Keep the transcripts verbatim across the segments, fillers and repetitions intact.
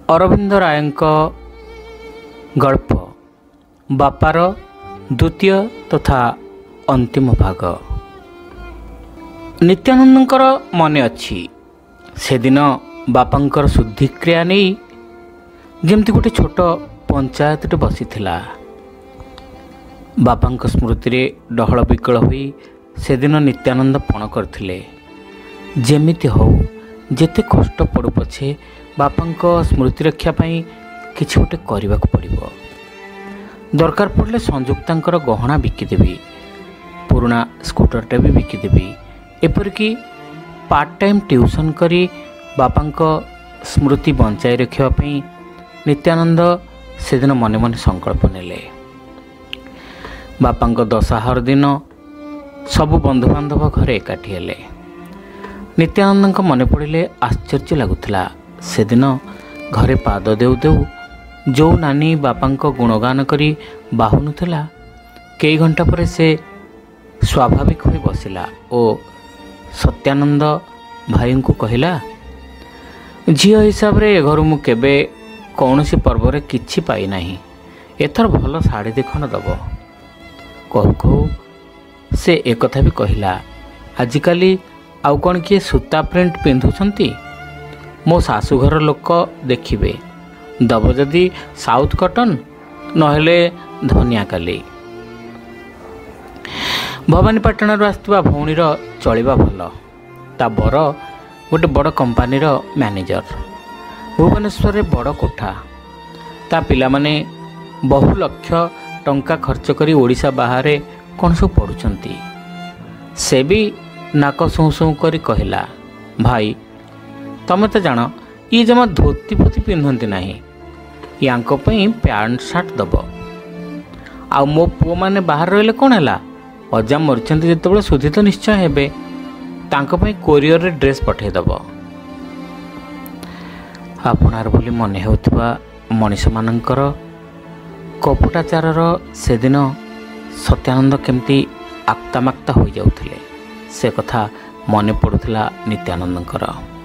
ଅରବିନ୍ଦ ରାୟଙ୍କ ଗଳ୍ପ ବାପାର ଦ୍ୱିତୀୟ ତଥା ଅନ୍ତିମ ଭାଗ। ନିତ୍ୟାନନ୍ଦଙ୍କର ମନେ ଅଛି, ସେଦିନ ବାପାଙ୍କର ଶୁଦ୍ଧିକ୍ରିୟା ନେଇ ଯେମିତି ଗୋଟେ ଛୋଟ ପଞ୍ଚାୟତଟେ ବସିଥିଲା। ବାପାଙ୍କ ସ୍ମୃତିରେ ଡହଳ ବିକଳ ହୋଇ ସେଦିନ ନିତ୍ୟାନନ୍ଦ ପଣ କରିଥିଲେ, ଯେମିତି ହଉ ଯେତେ କଷ୍ଟ ପଡ଼ୁ ପଛେ ବାପାଙ୍କ ସ୍ମୃତି ରକ୍ଷା ପାଇଁ କିଛି ଗୋଟେ କରିବାକୁ ପଡ଼ିବ। ଦରକାର ପଡ଼ିଲେ ସଂଯୁକ୍ତାଙ୍କର ଗହଣା ବିକିଦେବି, ପୁରୁଣା ସ୍କୁଟରଟା ବି ବିକିଦେବି, ଏପରିକି ପାର୍ଟ ଟାଇମ୍ ଟ୍ୟୁସନ୍ କରି ବାପାଙ୍କ ସ୍ମୃତି ବଞ୍ଚାଇ ରଖିବା ପାଇଁ ନିତ୍ୟାନନ୍ଦ ସେଦିନ ମନେ ମନେ ସଂକଳ୍ପ ନେଲେ। ବାପାଙ୍କ ଦଶାହର ଦିନ ସବୁ ବନ୍ଧୁବାନ୍ଧବ ଘରେ ଏକାଠି ହେଲେ। ନିତ୍ୟାନନ୍ଦଙ୍କ ମନେ ପଡ଼ିଲେ ଆଶ୍ଚର୍ଯ୍ୟ ଲାଗୁଥିଲା, ସେଦିନ ଘରେ ପାଦ ଦେଉ ଦେଉ ଯେଉଁ ନାନୀ ବାପାଙ୍କ ଗୁଣଗାନ କରି ବାହୁନୁଥିଲା, କେଇ ଘଣ୍ଟା ପରେ ସେ ସ୍ୱାଭାବିକ ହୋଇ ବସିଲା ଓ ସତ୍ୟାନନ୍ଦ ଭାଇଙ୍କୁ କହିଲା, ଝିଅ ହିସାବରେ ଏ ଘରୁ ମୁଁ କେବେ କୌଣସି ପର୍ବରେ କିଛି ପାଇନାହିଁ, ଏଥର ଭଲ ଶାଢ଼ୀ ଦିଖଣ୍ଡ ଦେବ। କହୁ କହୁ ସେ ଏକଥା ବି କହିଲା, ଆଜିକାଲି ଆଉ କ'ଣ କିଏ ସୂତା ପ୍ରିଣ୍ଟ ପିନ୍ଧୁଛନ୍ତି? ମୋ ଶାଶୁଘର ଲୋକ ଦେଖିବେ, ଦେବ ଯଦି ସାଉଥ୍ କଟନ୍, ନହେଲେ ଧନିଆକାଲି। ଭବାନୀପାଟଣାରୁ ଆସିଥିବା ଭଉଣୀର ଚଳିବା ଭଲ, ତା ବର ଗୋଟେ ବଡ଼ କମ୍ପାନୀର ମ୍ୟାନେଜର, ଭୁବନେଶ୍ୱରରେ ବଡ଼ କୋଠା, ତା ପିଲାମାନେ ବହୁ ଲକ୍ଷ ଟଙ୍କା ଖର୍ଚ୍ଚ କରି ଓଡ଼ିଶା ବାହାରେ କ'ଣ ସବୁ ପଢ଼ୁଛନ୍ତି। ସେ ବି ନାକ ସୁଁ ସୁଁ କରି କହିଲା, ଭାଇ ତମେ ତ ଜାଣ ଇଏ ଜମା ଧୋତି ଫୋତି ପିନ୍ଧନ୍ତି ନାହିଁ, ୟାଙ୍କ ପାଇଁ ପ୍ୟାଣ୍ଟ ସାର୍ଟ ଦେବ। ଆଉ ମୋ ପୁଅମାନେ ବାହାରେ ରହିଲେ କ'ଣ ହେଲା, ଅଜା ମରିଛନ୍ତି ଯେତେବେଳେ ସୁଧି ତ ନିଶ୍ଚୟ ହେବେ, ତାଙ୍କ ପାଇଁ କୋରିଅରରେ ଡ୍ରେସ୍ ପଠାଇଦେବ। ଆପଣାର ବୋଲି ମନେ ହେଉଥିବା ମଣିଷମାନଙ୍କର କପଟାଚାରର ସେଦିନ ସତ୍ୟାନନ୍ଦ କେମିତି ଆକ୍ତାମାକ୍ତା ହୋଇଯାଉଥିଲେ, ସେ କଥା ମନେ ପଡ଼ୁଥିଲା ନିତ୍ୟାନନ୍ଦଙ୍କର।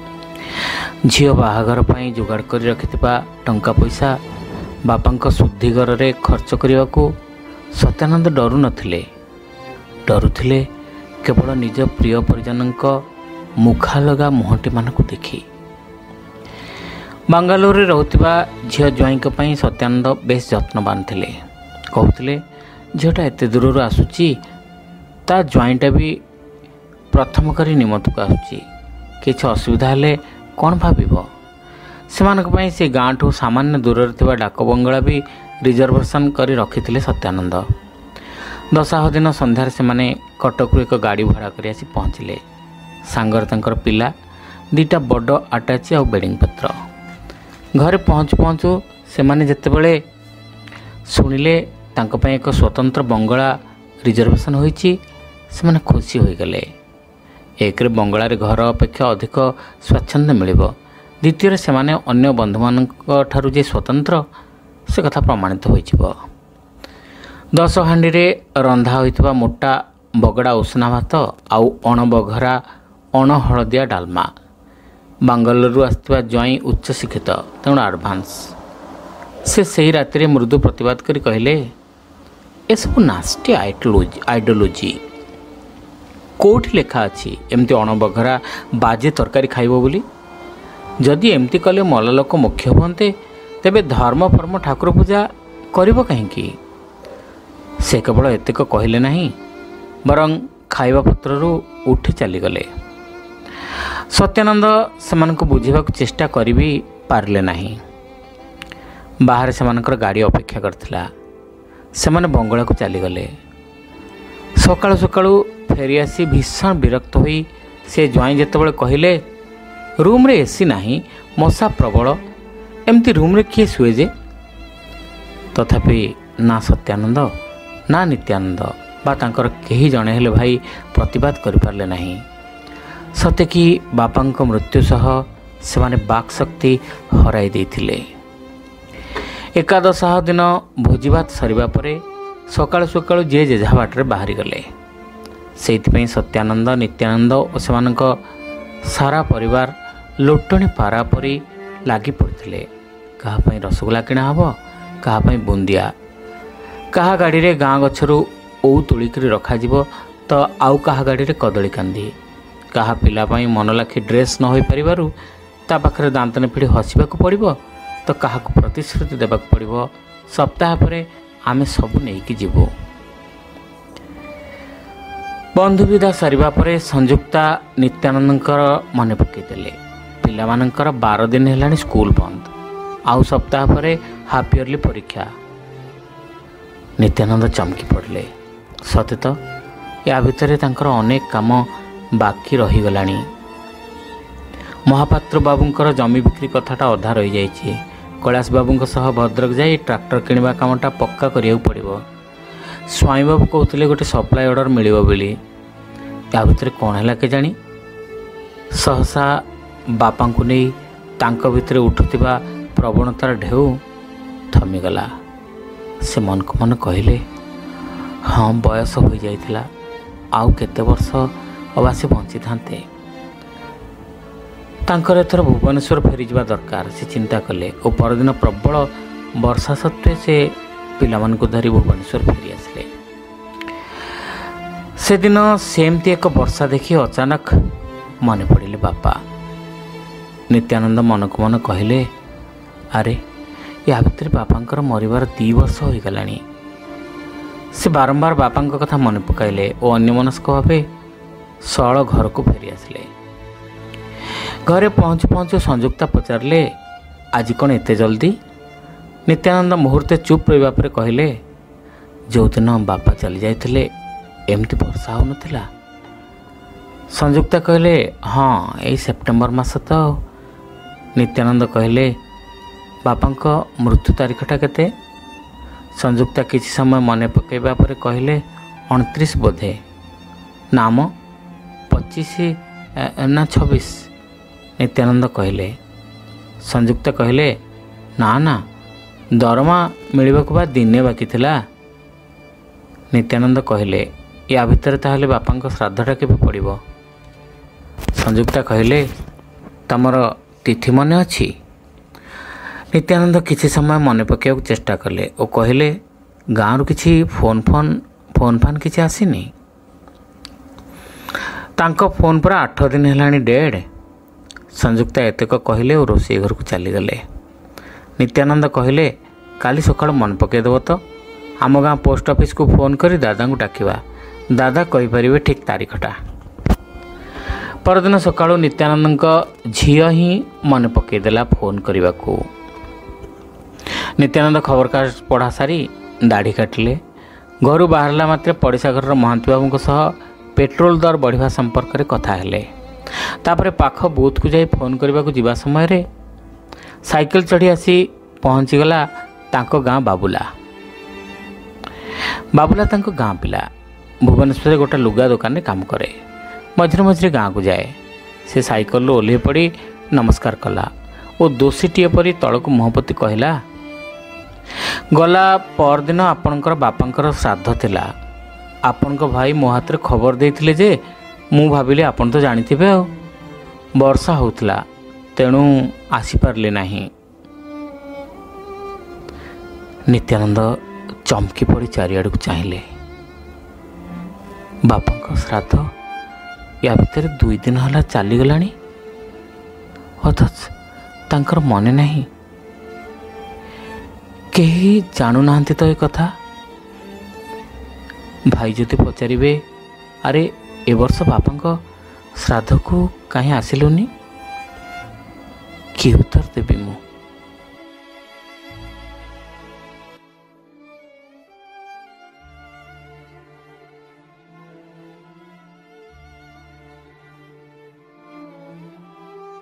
ଝିଅ ବାହାଘର ପାଇଁ ଯୋଗାଡ଼ କରି ରଖିଥିବା ଟଙ୍କା ପଇସା ବାପାଙ୍କ ଶୁଦ୍ଧିଘରରେ ଖର୍ଚ୍ଚ କରିବାକୁ ସତ୍ୟାନନ୍ଦ ଡରୁ ନଥିଲେ, ଡରୁଥିଲେ କେବଳ ନିଜ ପ୍ରିୟ ପରିଜନଙ୍କ ମୁଖାଲଗା ମୁହଁଟିମାନଙ୍କୁ ଦେଖି। ବାଙ୍ଗାଲୋରରେ ରହୁଥିବା ଝିଅ ଜ୍ୱାଇଁଙ୍କ ପାଇଁ ସତ୍ୟାନନ୍ଦ ବେଶ ଯତ୍ନବାନ ଥିଲେ। କହୁଥିଲେ, ଝିଅଟା ଏତେ ଦୂରରୁ ଆସୁଛି, ତା ଜ୍ୱାଇଁଟା ବି ପ୍ରଥମ କରି ନିମନ୍ତ୍ରକୁ ଆସୁଛି, କିଛି ଅସୁବିଧା ହେଲେ କ'ଣ ଭାବିବ? ସେମାନଙ୍କ ପାଇଁ ସେ ଗାଁଠୁ ସାମାନ୍ୟ ଦୂରରେ ଥିବା ଡାକ ବଙ୍ଗଳା ବି ରିଜର୍ଭେସନ୍ କରି ରଖିଥିଲେ ସତ୍ୟାନନ୍ଦ। ଦଶାହ ଦିନ ସନ୍ଧ୍ୟାରେ ସେମାନେ କଟକରୁ ଏକ ଗାଡ଼ି ଭଡ଼ା କରି ଆସି ପହଞ୍ଚିଲେ। ସାଙ୍ଗରେ ତାଙ୍କର ପିଲା ଦୁଇଟା ବଡ଼ ଆଟାଚି ଆଉ ବେଡ଼ିଂ ପତ୍ର। ଘରେ ପହଞ୍ଚୁ ପହଞ୍ଚୁ ସେମାନେ ଯେତେବେଳେ ଶୁଣିଲେ ତାଙ୍କ ପାଇଁ ଏକ ସ୍ୱତନ୍ତ୍ର ବଙ୍ଗଳା ରିଜର୍ଭେସନ୍ ହୋଇଛି, ସେମାନେ ଖୁସି ହୋଇଗଲେ। ଏକରେ ବଙ୍ଗଳାରେ ଘର ଅପେକ୍ଷା ଅଧିକ ସ୍ୱାଚ୍ଛନ୍ଦ୍ୟ ମିଳିବ, ଦ୍ୱିତୀୟରେ ସେମାନେ ଅନ୍ୟ ବନ୍ଧୁମାନଙ୍କ ଠାରୁ ଯେ ସ୍ୱତନ୍ତ୍ର, ସେ କଥା ପ୍ରମାଣିତ ହୋଇଯିବ। ଦଶ ହାଣ୍ଡିରେ ରନ୍ଧା ହୋଇଥିବା ମୋଟା ବଗଡ଼ା ଉଷୁନା ଭାତ ଆଉ ଅଣବଘରା ଅଣହଳଦିଆ ଡାଲମା। ବାଙ୍ଗାଲୋରରୁ ଆସିଥିବା ଜ୍ୱାଇଁ ଉଚ୍ଚଶିକ୍ଷିତ, ତେଣୁ ଆଡ଼ଭାନ୍ସ। ସେ ସେହି ରାତିରେ ମୃଦୁ ପ୍ରତିବାଦ କରି କହିଲେ, ଏସବୁ ନାସ୍ଟି ଆଇଡିଓଲୋଜି। କେଉଁଠି ଲେଖା ଅଛି ଏମିତି ଅଣବଘରା ବାଜେ ତରକାରୀ ଖାଇବ ବୋଲି? ଯଦି ଏମିତି କଲେ ମଲା ଲୋକ ମୁଖ୍ୟ ହୁଅନ୍ତେ, ତେବେ ଧର୍ମ ଫର୍ମ ଠାକୁର ପୂଜା କରିବ କାହିଁକି? ସେ କେବଳ ଏତକ କହିଲେ ନାହିଁ, ବରଂ ଖାଇବା ପତ୍ରରୁ ଉଠି ଚାଲିଗଲେ। ସତ୍ୟାନନ୍ଦ ସେମାନଙ୍କୁ ବୁଝିବାକୁ ଚେଷ୍ଟା କରି ବି ପାରିଲେ ନାହିଁ। ବାହାରେ ସେମାନଙ୍କର ଗାଡ଼ି ଅପେକ୍ଷା କରିଥିଲା। ସେମାନେ ବଙ୍ଗଳାକୁ ଚାଲିଗଲେ। ସକାଳୁ ସକାଳୁ ଫେରିଆସି ଭୀଷଣ ବିରକ୍ତ ହୋଇ ସେ ଜ୍ୱାଇଁ ଯେତେବେଳେ କହିଲେ, ରୁମ୍ରେ ଏସି ନାହିଁ, ମଶା ପ୍ରବଳ, ଏମିତି ରୁମ୍ରେ କିଏ ଶୁଏ ଯେ? ତଥାପି ନା ସତ୍ୟାନନ୍ଦ ନା ନିତ୍ୟାନନ୍ଦ ବା ତାଙ୍କର କେହି ଜଣେ ହେଲେ ଭାଇ ପ୍ରତିବାଦ କରିପାରିଲେ ନାହିଁ। ସତେକି ବାପାଙ୍କ ମୃତ୍ୟୁ ସହ ସେମାନେ ବାକ୍ଶକ୍ତି ହରାଇ ଦେଇଥିଲେ। ଏକାଦଶାହ ଦିନ ଭୋଜିଭାତ ସରିବା ପରେ ସକାଳୁ ସକାଳୁ ଯିଏ ଯେଝା ବାଟରେ ବାହାରିଗଲେ। ସେଇଥିପାଇଁ ସତ୍ୟାନନ୍ଦ, ନିତ୍ୟାନନ୍ଦ ଓ ସେମାନଙ୍କ ସାରା ପରିବାର ଲୋଟଣି ପାରା ପରି ଲାଗି ପଡ଼ିଥିଲେ କାହା ପାଇଁ ରସଗୋଲା କିଣା ହେବ, କାହା ପାଇଁ ବୁନ୍ଦିଆ, କାହା ଗାଡ଼ିରେ ଗାଁ ଗଛରୁ ଓଉ ତୋଳିକରି ରଖାଯିବ ତ ଆଉ କାହା ଗାଡ଼ିରେ କଦଳୀ କାନ୍ଦି, କାହା ପିଲା ପାଇଁ ମନଲାଖି ଡ୍ରେସ୍ ନ ହୋଇପାରିବାରୁ ତା ପାଖରେ ଦାନ୍ତନ ପିଢ଼ି ହସିବାକୁ ପଡ଼ିବ ତ କାହାକୁ ପ୍ରତିଶ୍ରୁତି ଦେବାକୁ ପଡ଼ିବ ସପ୍ତାହ ପରେ ଆମେ ସବୁ ନେଇକି ଯିବୁ। ବନ୍ଧୁ ବିଦା ସରିବା ପରେ ସଂଯୁକ୍ତା ନିତ୍ୟାନନ୍ଦଙ୍କର ମନେ ପକାଇଦେଲେ। ପିଲାମାନଙ୍କର ବାର ଦିନ ହେଲାଣି ସ୍କୁଲ ବନ୍ଦ, ଆଉ ସପ୍ତାହ ପରେ ହାଫ୍ ଇୟର୍ଲି ପରୀକ୍ଷା। ନିତ୍ୟାନନ୍ଦ ଚମକି ପଡ଼ିଲେ। ସତେ ତ ୟା ଭିତରେ ତାଙ୍କର ଅନେକ କାମ ବାକି ରହିଗଲାଣି। ମହାପାତ୍ର ବାବୁଙ୍କର ଜମି ବିକ୍ରି କଥାଟା ଅଧା ରହିଯାଇଛି। କୈଳାସ ବାବୁଙ୍କ ସହ ଭଦ୍ରକ ଯାଇ ଟ୍ରାକ୍ଟର କିଣିବା କାମଟା ପକ୍କା କରିବାକୁ ପଡ଼ିବ। ସ୍ୱାଇଁବାବୁ କହୁଥିଲେ ଗୋଟେ ସପ୍ଲାଏ ଅର୍ଡ଼ର ମିଳିବ ବୋଲି। ୟା ଭିତରେ କ'ଣ ହେଲା କେଜାଣି? ସହସା ବାପାଙ୍କୁ ନେଇ ତାଙ୍କ ଭିତରେ ଉଠୁଥିବା ପ୍ରବଣତାର ଢେଉ ଥମିଗଲା। ସେ ମନକୁ ମନ କହିଲେ, ହଁ ବୟସ ହୋଇଯାଇଥିଲା, ଆଉ କେତେ ବର୍ଷ ଅବା ସେ ବଞ୍ଚିଥାନ୍ତେ। ତାଙ୍କର ଏଥର ଭୁବନେଶ୍ୱର ଫେରିଯିବା ଦରକାର ସେ ଚିନ୍ତା କଲେ ଓ ପରଦିନ ପ୍ରବଳ ବର୍ଷା ସତ୍ତ୍ୱେ ସେ ପିଲାମାନଙ୍କୁ ଧରି ଭୁବନେଶ୍ୱର ଫେରିଆସିଲେ। ସେଦିନ ସେମିତି ଏକ ବର୍ଷା ଦେଖି ଅଚାନକ ମନେ ପଡ଼ିଲେ ବାପା। ନିତ୍ୟାନନ୍ଦ ମନକୁ ମନ କହିଲେ, ଆରେ ୟା ଭିତରେ ବାପାଙ୍କର ମରିବାର ଦୁଇ ବର୍ଷ ହୋଇଗଲାଣି। ସେ ବାରମ୍ବାର ବାପାଙ୍କ କଥା ମନେ ପକାଇଲେ ଓ ଅନ୍ୟମନସ୍କ ଭାବେ ସଅଳ ଘରକୁ ଫେରିଆସିଲେ। ଘରେ ପହଞ୍ଚୁ ପହଞ୍ଚୁ ସଂଯୁକ୍ତା ପଚାରିଲେ, ଆଜି କ'ଣ ଏତେ ଜଲ୍ଦି? ନିତ୍ୟାନନ୍ଦ ମୁହୂର୍ତ୍ତେ ଚୁପ୍ ରହିବା ପରେ କହିଲେ, ଯେଉଁଦିନ ବାପା ଚାଲିଯାଇଥିଲେ ଏମିତି ବର୍ଷା ହେଉନଥିଲା। ସଂଯୁକ୍ତା କହିଲେ, ହଁ ଏଇ ସେପ୍ଟେମ୍ବର ମାସ ତ। ନିତ୍ୟାନନ୍ଦ କହିଲେ, ବାପାଙ୍କ ମୃତ୍ୟୁ ତାରିଖଟା କେତେ? ସଂଯୁକ୍ତା କିଛି ସମୟ ମନେ ପକାଇବା ପରେ କହିଲେ, ଅଣତିରିଶ ବୋଧେ। ନାମ ପଚିଶ ନା ଛବିଶ? ନିତ୍ୟାନନ୍ଦ କହିଲେ। ସଂଯୁକ୍ତା କହିଲେ, ନା ନା ଦରମା ମିଳିବାକୁ ବା ଦିନେ ବାକି ଥିଲା। ନିତ୍ୟାନନ୍ଦ କହିଲେ, ୟା ଭିତରେ ତାହେଲେ ବାପାଙ୍କ ଶ୍ରାଦ୍ଧଟା କେବେ ପଡ଼ିବ? ସଂଯୁକ୍ତା କହିଲେ, ତମର ତିଥି ମନେ ଅଛି? ନିତ୍ୟାନନ୍ଦ କିଛି ସମୟ ମନେ ପକାଇବାକୁ ଚେଷ୍ଟା କଲେ ଓ କହିଲେ, ଗାଁରୁ କିଛି ଫୋନ୍ ଫୋନ୍ ଫୋନ୍ ଫାନ୍ କିଛି ଆସିନି? ତାଙ୍କ ଫୋନ୍ ପୁରା ଆଠ ଦିନ ହେଲାଣି ଡେଡ଼୍। ସଂଯୁକ୍ତା ଏତକ କହିଲେ ଓ ରୋଷେଇ ଘରକୁ ଚାଲିଗଲେ। ନିତ୍ୟାନନ୍ଦ କହିଲେ, କାଲି ସକାଳୁ ମନେ ପକାଇଦେବ ତ। ଆମ ଗାଁ ପୋଷ୍ଟ ଅଫିସକୁ ଫୋନ୍ କରି ଦାଦାଙ୍କୁ ଡାକିବା। ଦାଦା କହିପାରିବେ ଠିକ୍ ତାରିଖଟା। ପରଦିନ ସକାଳୁ ନିତ୍ୟାନନ୍ଦଙ୍କ ଝିଅ ହିଁ ମନେ ପକାଇଦେଲା ଫୋନ୍ କରିବାକୁ। ନିତ୍ୟାନନ୍ଦ ଖବରକାଗଜ ପଢ଼ା ସାରି ଦାଢ଼ି କାଟିଲେ। ଘରୁ ବାହାରିଲା ମାତ୍ରେ ପଡ଼ିଶା ଘରର ମହାନ୍ତି ବାବୁଙ୍କ ସହ ପେଟ୍ରୋଲ ଦର ବଢ଼ିବା ସମ୍ପର୍କରେ କଥା ହେଲେ। ତାପରେ ପାଖ ବୁଥକୁ ଯାଇ ଫୋନ୍ କରିବାକୁ ଯିବା ସମୟରେ ସାଇକେଲ ଚଢ଼ି ଆସି ପହଞ୍ଚିଗଲା ତାଙ୍କ ଗାଁ ବାବୁଲା। ବାବୁଲା ତାଙ୍କ ଗାଁ ପିଲା। ଭୁବନେଶ୍ୱରରେ ଗୋଟେ ଲୁଗା ଦୋକାନରେ କାମ କରେ। ମଝିରେ ମଝିରେ ଗାଁକୁ ଯାଏ। ସେ ସାଇକେଲରୁ ଓହ୍ଲାଇ ପଡ଼ି ନମସ୍କାର କଲା ଓ ଦୋଷୀଟିଏ ପରି ତଳକୁ ମୁହଁ ପୋତି କହିଲା, ଗଲା ପରଦିନ ଆପଣଙ୍କର ବାପାଙ୍କର ଶ୍ରାଦ୍ଧ ଥିଲା। ଆପଣଙ୍କ ଭାଇ ମୋ ହାତରେ ଖବର ଦେଇଥିଲେ ଯେ ମୁଁ ଭାବିଲି ଆପଣ ତ ଜାଣିଥିବେ, ଆଉ ବର୍ଷା ହେଉଥିଲା ତେଣୁ ଆସିପାରିଲି ନାହିଁ। ନିତ୍ୟାନନ୍ଦ ଚମକି ପଡ଼ି ଚାରିଆଡ଼କୁ ଚାହିଁଲେ। ବାପାଙ୍କ ଶ୍ରାଦ୍ଧ ୟା ଭିତରେ ଦୁଇ ଦିନ ହେଲା ଚାଲିଗଲାଣି, ଅଥଚ ତାଙ୍କର ମନେ ନାହିଁ। କେହି ଜାଣୁନାହାନ୍ତି ତ ଏ କଥା। ଭାଇ ଯଦି ପଚାରିବେ, ଆରେ ଏ ବର୍ଷ ବାପାଙ୍କ ଶ୍ରାଦ୍ଧକୁ କାହିଁ ଆସିଲୁନି, କି ଉତ୍ତର ଦେବି ମୁଁ?